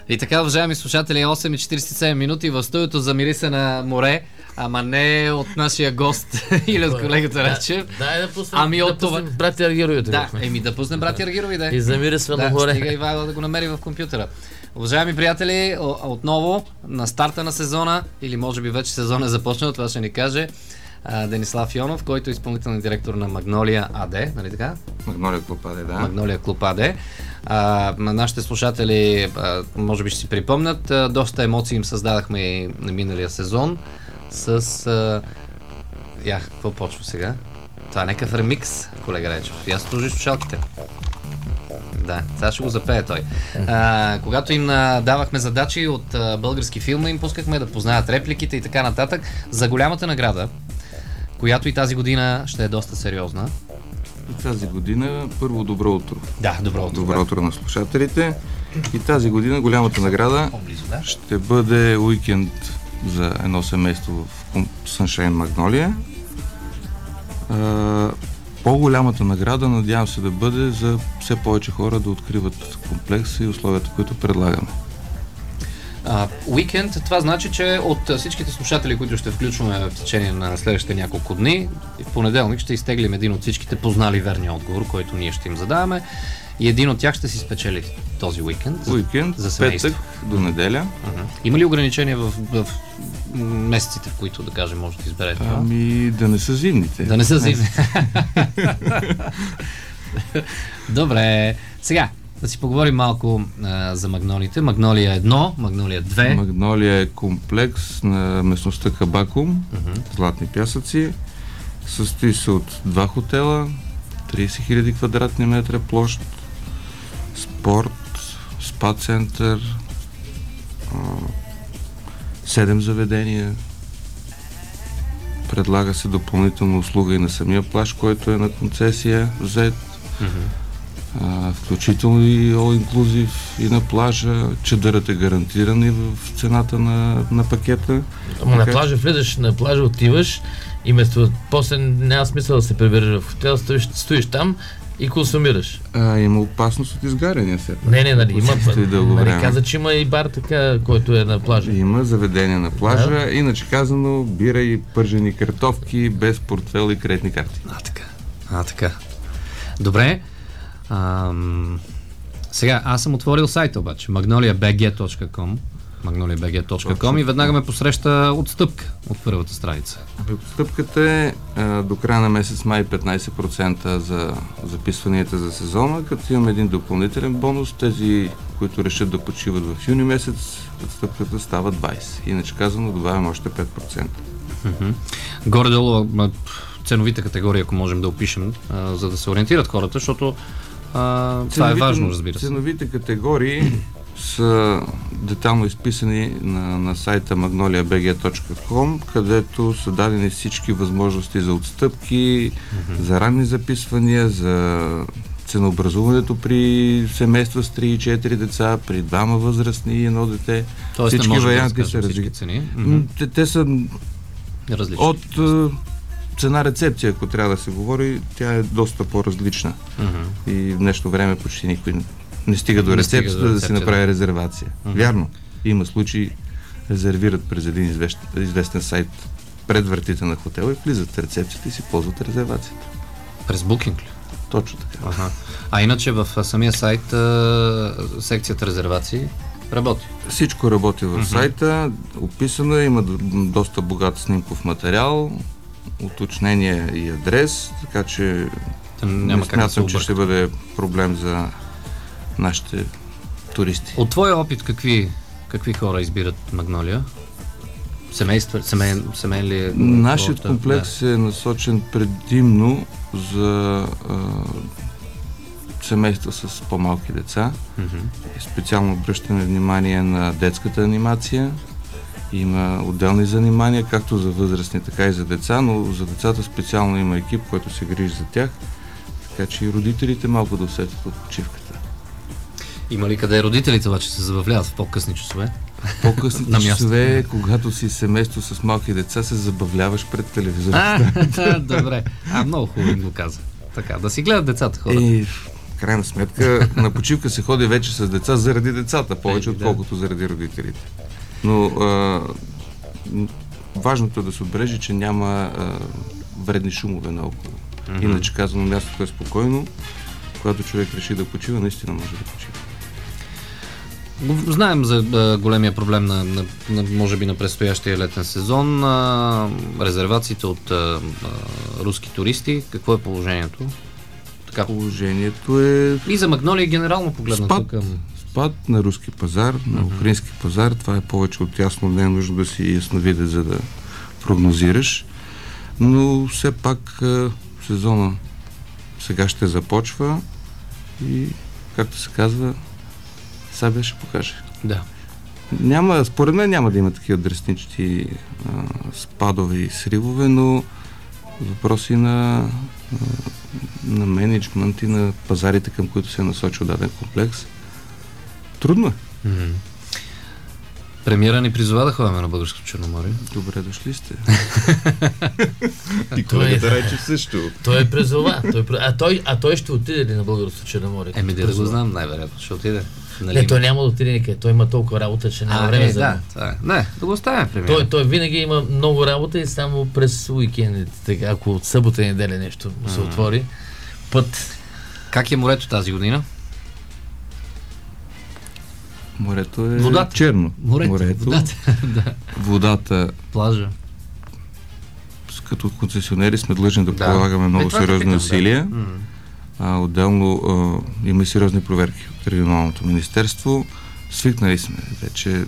И така, уважаеми слушатели, 8:47 минути в студиото замириса на море, ама не от нашия гост или от колегата Рачев. Да пуснем братя Аргировите. Да пуснем братя Аргирови, И замириса на море. Стига Ивайло да го намери в компютъра. Уважаеми приятели, отново на старта на сезона, или може би вече сезон е започнал, това ще ни каже Денислав Йонов, който е изпълнителен директор на Магнолия АД, нали така? Магнолия Клуб АД, да. Магнолия Клуб АД. Нашите слушатели може би ще си припомнят, доста емоции им създадахме и на миналия сезон с... какво почва сега? Това е някакъв ремикс, колега Речев. Я служи слушалките. Да, сега ще го запее той. Когато им давахме задачи от български филми, им пускахме да познаят репликите и така нататък. За голямата награда, която и тази година ще е доста сериозна. И тази година първо добро утро. Да, добро утро. Добро утро на слушателите. И тази година голямата награда ще бъде уикенд за едно семейство в Sunshine Магнолия. По-голямата награда, надявам се да бъде за все повече хора да откриват комплекса и условията, които предлагаме. Уикенд, това значи, че от всичките слушатели, които ще включваме в течение на следващите няколко дни, в понеделник ще изтеглим един от всичките познали верния отговор, който ние ще им задаваме, и един от тях ще си спечели този уикенд. За семейство. Петък до неделя. Има ли ограничения в месеците, в които, да кажем, може да изберете? Да не са зимните. Да не са зимните. Добре. Сега, да си поговорим малко за магнолиите. Магнолия 1, Магнолия 2. Магнолия е комплекс на местността Кабакум, Златни пясъци. Състои се от 2 хотела, 30 000 квадратни метра площ, спорт, спа център, 7 заведения. Предлага се допълнителна услуга и на самия плаж, който е на концесия взет. Включително и all-inclusive и на плажа. Чадърът е гарантиран и в цената на пакета. Ама на плажа влизаш, на плажа отиваш и после няма смисъл да се прибереш в хотел, стоиш там и консумираш. Има опасност от изгаряния все. Не, нали, има. Каза, че има и бар така, който е на плажа. Има заведение на плажа, иначе казано бира и пържени картофки без портфел и кредитни карти. Така. Добре. Сега, аз съм отворил сайта обаче, magnoliabg.com и веднага ме посреща отстъпка от първата страница. Отстъпката е до края на месец май 15% за записванията за сезона, като имаме един допълнителен бонус. Тези, които решат да почиват в юни месец, отстъпката става 20%. Иначе казано, добавям още 5%. Горе-долу ценовите категории, ако можем да опишем, за да се ориентират хората, защото това е важно, разбира се. Ценовите категории са детално изписани на сайта magnoliabg.com, където са дадени всички възможности за отстъпки, за ранни записвания, за ценообразуването при семейства с 3 и 4 деца, при 2 възрастни и 1 дете. Тоест всички варианти са различни. Те са различни. От цена рецепция, ако трябва да се говори, тя е доста по-различна. И в днешно време почти никой не стига до рецепцията да си направи резервация. Вярно, има случаи, резервират през един известен сайт пред вратите на хотела и влизат в рецепцията и си ползват резервацията. През букинг ли? Точно така. А иначе в самия сайт секцията резервации работи? Всичко работи в сайта, описано е, има доста богат снимков материал, уточнение и адрес, така че не смятам, че ще бъде проблем за нашите туристи. От твоя опит какви хора избират Магнолия? Семейство, семейен ли е? Нашият комплекс е насочен предимно за семейства с по-малки деца. Специално обръщаме внимание на детската анимация. Има отделни занимания, както за възрастни, така и за деца, но за децата специално има екип, който се грижи за тях, така че и родителите малко да усетят от почивката. Има ли къде родителите обаче се забавляват в по-късни часове? По-късните часове, когато си семейство с малки деца, се забавляваш пред телевизора. Добре. Много хубаво им го каза. Така, да си гледат децата хората. крайна сметка на почивка се ходи вече с деца заради децата, повече отколкото заради родителите. Но важното е да се отбележи, че няма вредни шумове наоколо. Иначе казано, мястото е спокойно. Когато човек реши да почива, наистина може да почива. Знаем за големия проблем на може би на предстоящия летен сезон, резервациите от руски туристи. Какво е положението? Така. Положението е... И за Магнолия генерално погледнато към... Спад на руски пазар, на украински пазар. Това е повече от ясно, не е нужно да си ясновиде, за да прогнозираш. Но все пак сезона сега ще започва и, както се казва, Сабия ще покаже. Да. Според мен няма да има такива драстични спадове и сривове, но въпроси на мениджмънт и на пазарите, към които се е насочил даден комплекс. Трудно е. Премиера ни призова да ходим на Българското Черноморие. Добре дошли сте. И колегата Райчев също. Той е призова. Той ще отиде ли на Българското Черноморие? Да го знам, най-вероятно ще отиде. Не, той няма да отиде никъде. Той има толкова работа, че няма време за това. Не, да го оставим премиера. Той винаги има много работа и само през уикендите, ако от събота и неделя нещо му се отвори. Как е морето тази година? Морето е водата. Черно. Морето. Водата. Плажа. Като концесионери сме длъжни да полагаме много сериозни усилия. Отделно има и сериозни проверки от регионалното министерство. Свикнали сме вече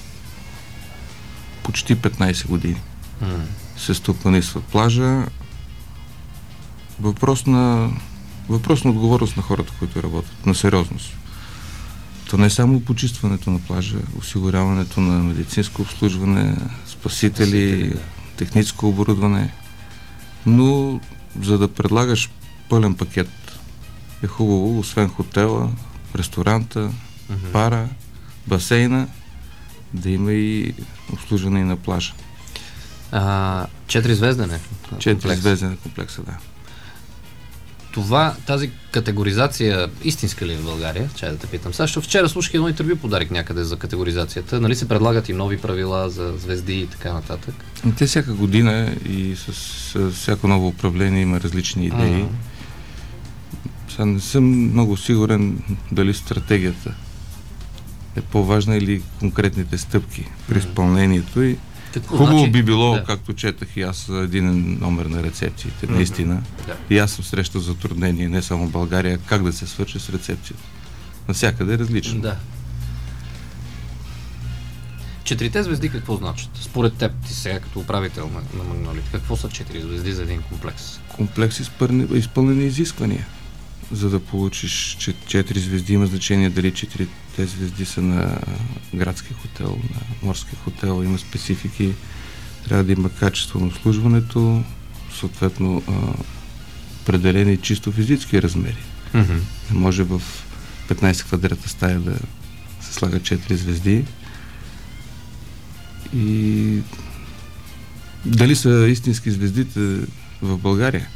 почти 15 години. Се стопанисват плажа. Въпрос на отговорност на хората, които работят, на сериозност. То не е само почистването на плажа, осигуряването на медицинско обслужване, спасители, техническо оборудване, но за да предлагаш пълен пакет е хубаво, освен хотела, ресторанта, бара, басейна, да има и обслужване и на плажа. 4-звезден е. 4-звезден е комплекса, да. Тази категоризация истинска ли е в България? Чай да те питам. Също вчера слушах едно интервю, подарих някъде за категоризацията. Нали се предлагат и нови правила за звезди и така нататък? Те всяка година и с всяко ново управление има различни идеи. Сега не съм много сигурен дали стратегията е по-важна или конкретните стъпки при изпълнението и хубаво би било, както четах и аз, един номер на рецепциите, наистина. И аз съм срещал затруднение, не само в България, как да се свърши с рецепцията. Навсякъде е различно. Да. 4 звезди какво значат? Според теб, ти сега като управител на Магнолите, какво са 4 звезди за един комплекс? Комплекс изпълнени изисквания. За да получиш 4 звезди, има значение дали 4-те звезди са на градски хотел, на морски хотел, има специфики, трябва да има качество на обслужването, съответно определени чисто физически размери. Не може в 15 квадрата стая да се слагат 4 звезди. И дали са истински звездите в България?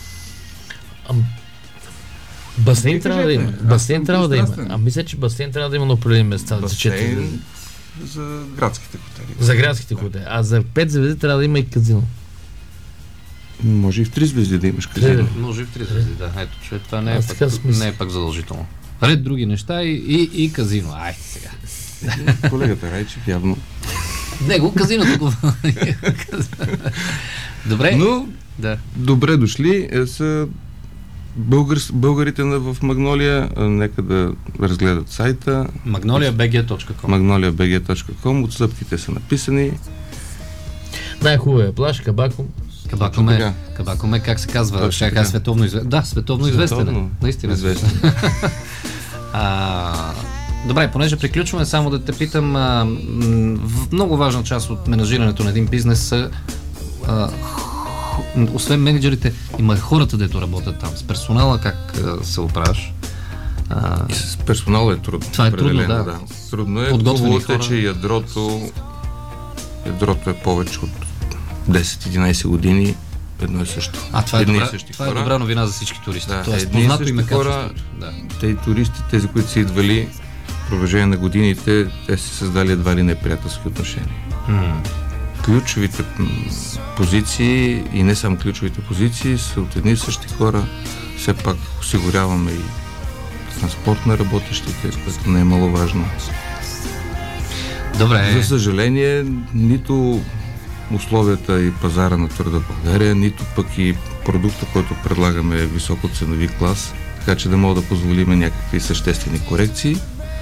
Басейн трябва да има. Басейн трябва да има. Мисля, че басейн трябва да има на определени места. Басейн за градските хотели. За градските хотели. А за 5 звезди трябва да има и казино. Може и в 3 звезди да имаш казино. Може и в 3 звезди, да. Ето, че това не е пак задължително. Ред други неща и казино. Айде сега. Колегата Райчев явно. Него казиното го. Добре. Но добре дошли са българите в Магнолия. Нека да разгледат сайта. magnoliabg.com. magnoliabg.com. Отстъпките са написани. Най-хубавия плаж, Кабакум. Кабакум е, как се казва? Световно известен. Да, световно известен. Наистина известен. Добре, понеже приключваме, само да те питам, много важна част от менажирането на един бизнес са освен менеджерите, има хората, дето работят там. С персонала как се оправяш? С персонала е трудно. Това е трудно, да. Трудно е. Хубавото е, че ядрото е повече от 10-11 години едно и също. Това е, едни добра, и същи това е хора. добра новина за всички туристи. Да, Тоест, едни и познато им е същи хора, качеството. Да. Те туристи, тези, които са идвали в продължение на годините, те си създали едва ли неприятелски отношения. Ключовите позиции и не само ключовите позиции са от едни и същи хора. Все пак осигуряваме и транспорт на работещите, което не е маловажно. Добре. За съжаление, нито условията и пазара на труда в България, нито пък и продукта, който предлагаме е високо ценови клас, така че да мога да позволим някакви съществени корекции.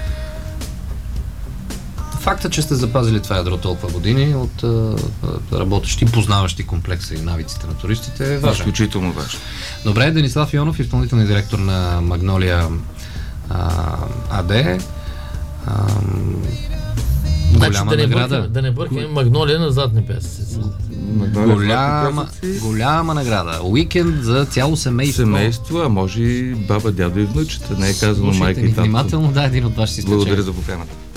Факта, че сте запазили това ядро толкова години от работещи, познаващи комплекса и навиците на туристите е важен. Изключително важно. Добре, Денислав Ионов, изпълнителен директор на Магнолия АД. Голяма награда. Да не бъркаме Магнолия на задни пясъци. Голяма награда. Уикенд за цяло семейство. Семейство, а може и баба, дядо и внучета. Не е казано майка и татко. Внимателно, един от вашите изключения. Благодаря за поканата.